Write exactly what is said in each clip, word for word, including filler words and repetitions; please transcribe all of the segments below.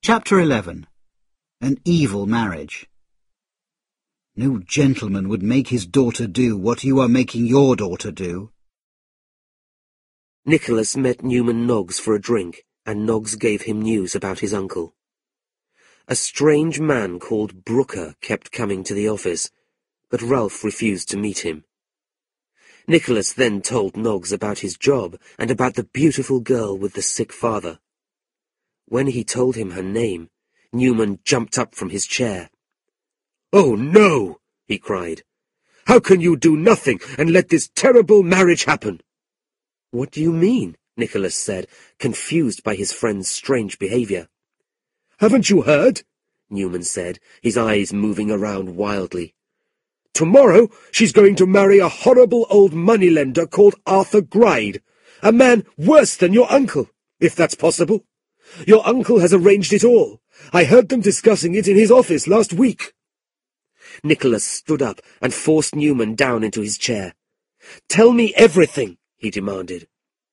Chapter eleven. An Evil Marriage. No gentleman would make his daughter do what you are making your daughter do. Nicholas met Newman Noggs for a drink, and Noggs gave him news about his uncle. A strange man called Brooker kept coming to the office, but Ralph refused to meet him. Nicholas then told Noggs about his job and about the beautiful girl with the sick father. When he told him her name, Newman jumped up from his chair. "Oh, no!" he cried. "How can you do nothing and let this terrible marriage happen?" "What do you mean?" Nicholas said, confused by his friend's strange behavior. "Haven't you heard?" Newman said, his eyes moving around wildly. "Tomorrow she's going to marry a horrible old moneylender called Arthur Gride, a man worse than your uncle, if that's possible. Your uncle has arranged it all. I heard them discussing it in his office last week." Nicholas stood up and forced Newman down into his chair. "Tell me everything," he demanded.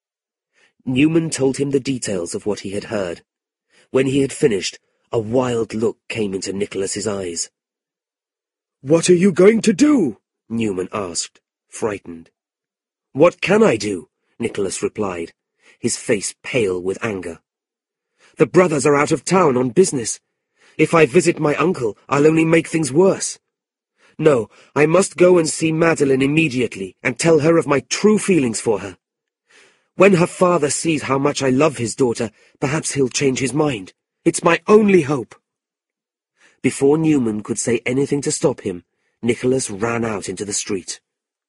Newman told him the details of what he had heard. When he had finished, a wild look came into Nicholas's eyes. "What are you going to do?" Newman asked, frightened. "What can I do?" Nicholas replied, his face pale with anger. "The brothers are out of town on business. If I visit my uncle, I'll only make things worse. No, I must go and see Madeline immediately and tell her of my true feelings for her. When her father sees how much I love his daughter, perhaps he'll change his mind. It's my only hope." Before Newman could say anything to stop him, Nicholas ran out into the street.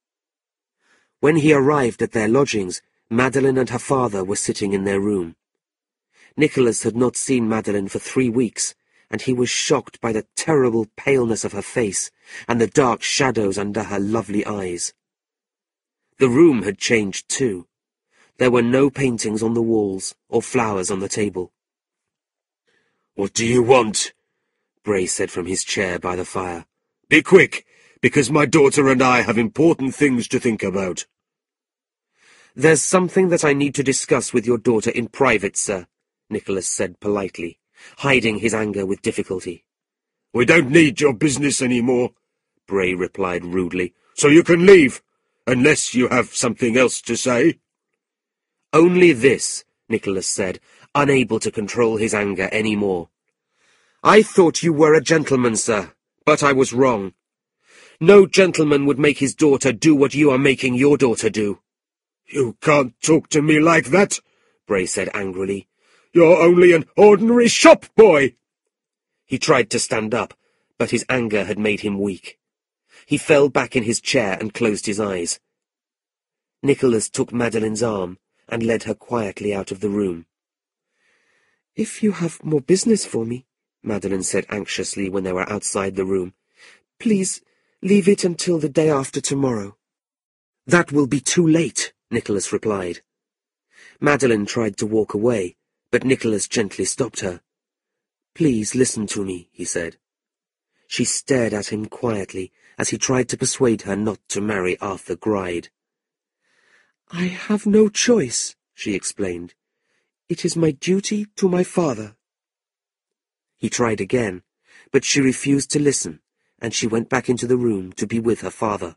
When he arrived at their lodgings, Madeline and her father were sitting in their room. Nicholas had not seen Madeline for three weeks, and he was shocked by the terrible paleness of her face and the dark shadows under her lovely eyes. The room had changed too. There were no paintings on the walls or flowers on the table. "What do you want?" Bray said from his chair by the fire. "Be quick, because my daughter and I have important things to think about." "There's something that I need to discuss with your daughter in private, sir," Nicholas said politely, hiding his anger with difficulty. "We don't need your business any more," Bray replied rudely, "so you can leave, unless you have something else to say." "Only this," Nicholas said, unable to control his anger any more. "I thought you were a gentleman, sir, but I was wrong. No gentleman would make his daughter do what you are making your daughter do." "You can't talk to me like that," Bray said angrily. "You're only an ordinary shop boy." He tried to stand up, but his anger had made him weak. He fell back in his chair and closed his eyes. Nicholas took Madeline's arm and led her quietly out of the room. "If you have more business for me," Madeline said anxiously when they were outside the room, "please leave it until the day after tomorrow." "That will be too late," Nicholas replied. Madeline tried to walk away, but Nicholas gently stopped her. "Please listen to me," he said. She stared at him quietly as he tried to persuade her not to marry Arthur Gride. "I have no choice," she explained. "It is my duty to my father." He tried again, but she refused to listen, and she went back into the room to be with her father.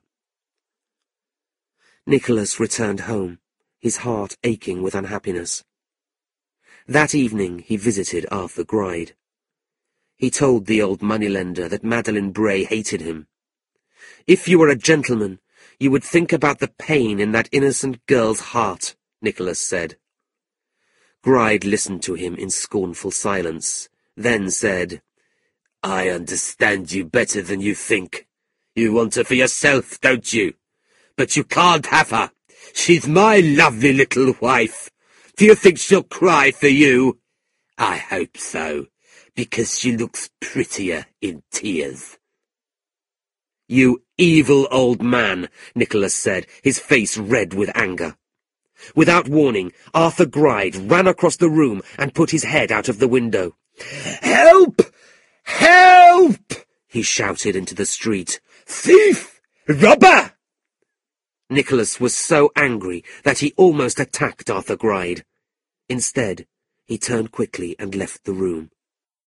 Nicholas returned home, his heart aching with unhappiness. That evening he visited Arthur Gride. He told the old moneylender that Madeline Bray hated him. "If you were a gentleman, you would think about the pain in that innocent girl's heart," Nicholas said. Gride listened to him in scornful silence, then said, "I understand you better than you think. You want her for yourself, don't you? But you can't have her. She's my lovely little wife. Do you think she'll cry for you? I hope so, because she looks prettier in tears." "You evil old man," Nicholas said, his face red with anger. Without warning, Arthur Gride ran across the room and put his head out of the window. "Help! Help!" he shouted into the street. "Thief! Robber!" Nicholas was so angry that he almost attacked Arthur Gride. Instead, he turned quickly and left the room.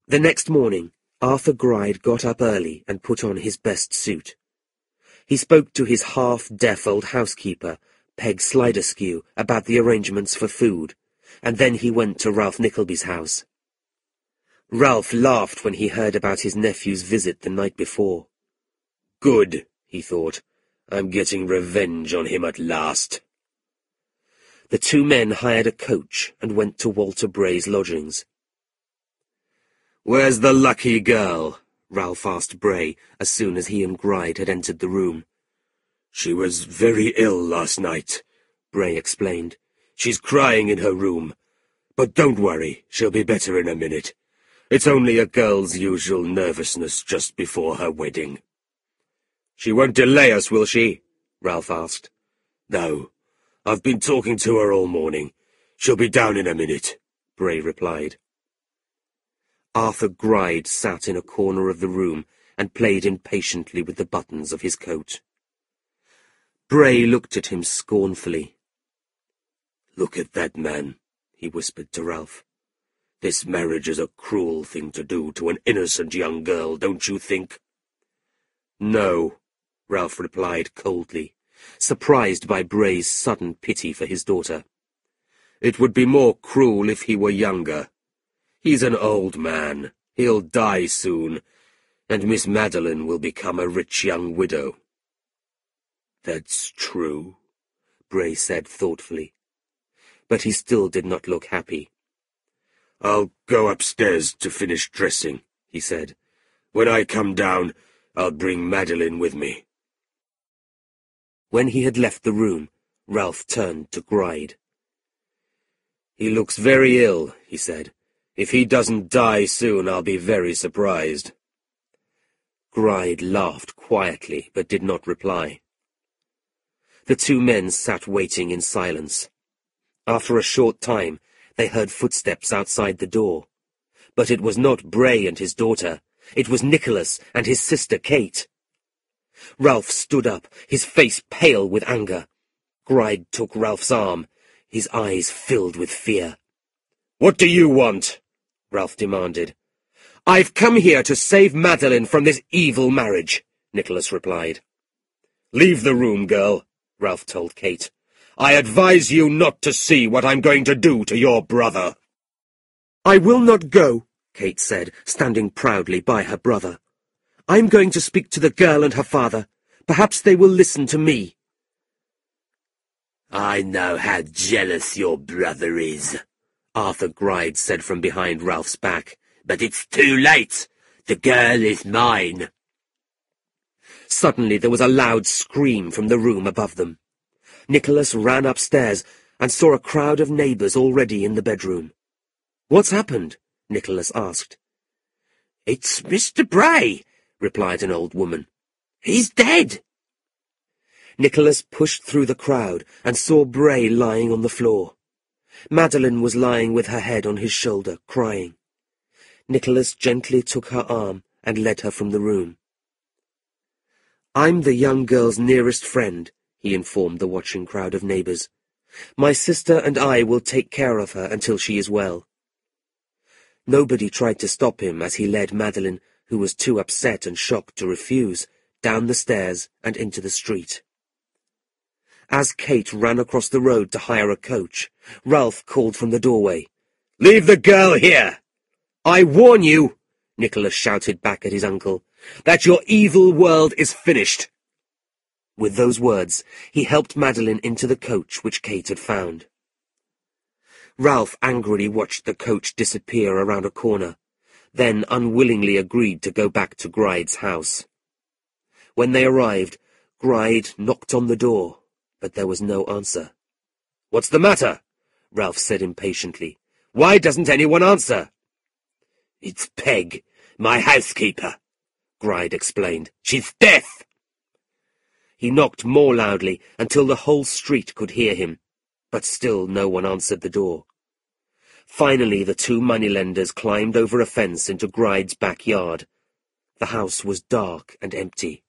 The next morning, Arthur Gride got up early and put on his best suit. He spoke to his half-deaf old housekeeper, Peg Sliderskew, about the arrangements for food, and then he went to Ralph Nickleby's house. Ralph laughed when he heard about his nephew's visit the night before. "Good," he thought. "I'm getting revenge on him at last." The two men hired a coach and went to Walter Bray's lodgings. "Where's the lucky girl?" Ralph asked Bray as soon as he and Gride had entered the room. "She was very ill last night," Bray explained. "She's crying in her room. But don't worry, she'll be better in a minute. It's only a girl's usual nervousness just before her wedding." "She won't delay us, will she?" Ralph asked. "No. I've been talking to her all morning. She'll be down in a minute," Bray replied. Arthur Gride sat in a corner of the room and played impatiently with the buttons of his coat. Bray looked at him scornfully. "Look at that man," he whispered to Ralph. "This marriage is a cruel thing to do to an innocent young girl, don't you think?" "No," Ralph replied coldly, surprised by Bray's sudden pity for his daughter. "It would be more cruel if he were younger. He's an old man. He'll die soon, and Miss Madeline will become a rich young widow." "That's true," Bray said thoughtfully. But he still did not look happy. "I'll go upstairs to finish dressing," he said. "When I come down, I'll bring Madeline with me." When he had left the room, Ralph turned to Gride. "He looks very ill," he said. "If he doesn't die soon, I'll be very surprised." Gride laughed quietly, but did not reply. The two men sat waiting in silence. After a short time, they heard footsteps outside the door. But it was not Bray and his daughter. It was Nicholas and his sister Kate. Ralph stood up, his face pale with anger. Gride took Ralph's arm, his eyes filled with fear. "What do you want?" Ralph demanded. "I've come here to save Madeline from this evil marriage," Nicholas replied. "Leave the room, girl," Ralph told Kate. "I advise you not to see what I'm going to do to your brother." "I will not go," Kate said, standing proudly by her brother. "I'm going to speak to the girl and her father. Perhaps they will listen to me." "I know how jealous your brother is," Arthur Gride said from behind Ralph's back. "But it's too late. The girl is mine." Suddenly there was a loud scream from the room above them. Nicholas ran upstairs and saw a crowd of neighbours already in the bedroom. "What's happened?" Nicholas asked. "It's Mister Bray," replied an old woman. "He's dead." Nicholas pushed through the crowd and saw Bray lying on the floor. Madeline was lying with her head on his shoulder, crying. Nicholas gently took her arm and led her from the room. "I'm the young girl's nearest friend," he informed the watching crowd of neighbours. "My sister and I will take care of her until she is well." Nobody tried to stop him as he led Madeline, who was too upset and shocked to refuse, down the stairs and into the street. As Kate ran across the road to hire a coach, Ralph called from the doorway, "Leave the girl here!" "I warn you," Nicholas shouted back at his uncle, "that your evil world is finished." With those words, he helped Madeline into the coach which Kate had found. Ralph angrily watched the coach disappear around a corner, then unwillingly agreed to go back to Gride's house. When they arrived, Gride knocked on the door, but there was no answer. "What's the matter?" Ralph said impatiently. "Why doesn't anyone answer?" "It's Peg, my housekeeper," Gride explained. "She's deaf." He knocked more loudly until the whole street could hear him, but still no one answered the door. Finally, the two moneylenders climbed over a fence into Gride's backyard. The house was dark and empty.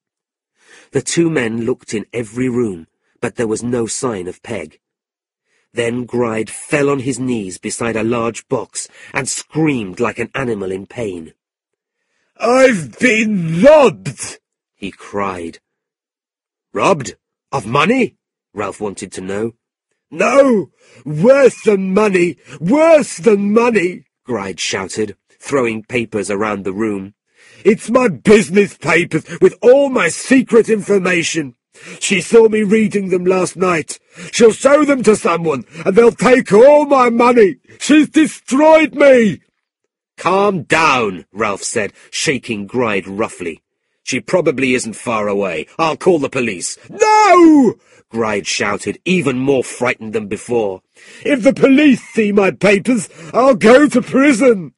The two men looked in every room, but there was no sign of Peg. Then Gride fell on his knees beside a large box and screamed like an animal in pain. "I've been robbed!" he cried. "Robbed? Of money?" Ralph wanted to know. "No! Worse than money! Worse than money!" Gride shouted, throwing papers around the room. "It's my business papers with all my secret information. She saw me reading them last night. She'll show them to someone, and they'll take all my money. She's destroyed me!" "Calm down," Ralph said, shaking Gride roughly. "She probably isn't far away. I'll call the police." "No!" Gride shouted, even more frightened than before. "If the police see my papers, I'll go to prison."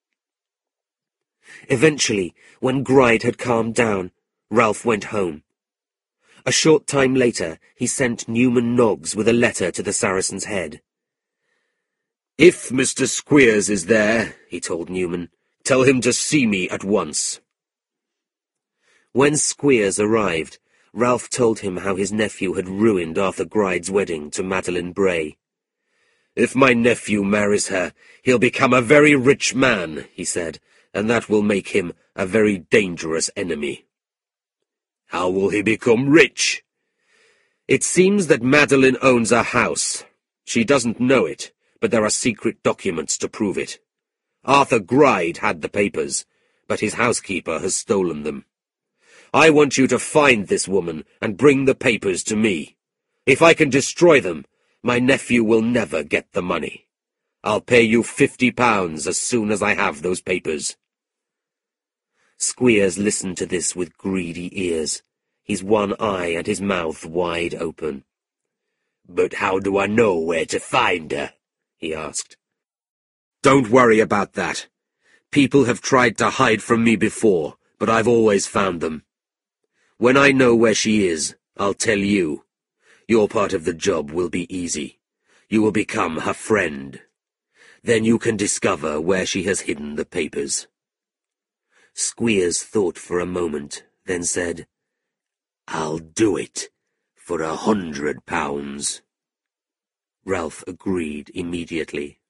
Eventually, when Gride had calmed down, Ralph went home. A short time later, he sent Newman Noggs with a letter to the Saracen's Head. "If Mister Squeers is there," he told Newman, "tell him to see me at once." When Squeers arrived, Ralph told him how his nephew had ruined Arthur Gride's wedding to Madeline Bray. "If my nephew marries her, he'll become a very rich man," he said, "and that will make him a very dangerous enemy." "How will he become rich?" "It seems that Madeline owns a house. She doesn't know it, but there are secret documents to prove it. Arthur Gride had the papers, but his housekeeper has stolen them. I want you to find this woman and bring the papers to me. If I can destroy them, my nephew will never get the money. I'll pay you fifty pounds as soon as I have those papers." Squeers listened to this with greedy ears, his one eye and his mouth wide open. "But how do I know where to find her?" he asked. "Don't worry about that. People have tried to hide from me before, but I've always found them. When I know where she is, I'll tell you. Your part of the job will be easy. You will become her friend. Then you can discover where she has hidden the papers." Squeers thought for a moment, then said, "I'll do it for a hundred pounds." Ralph agreed immediately.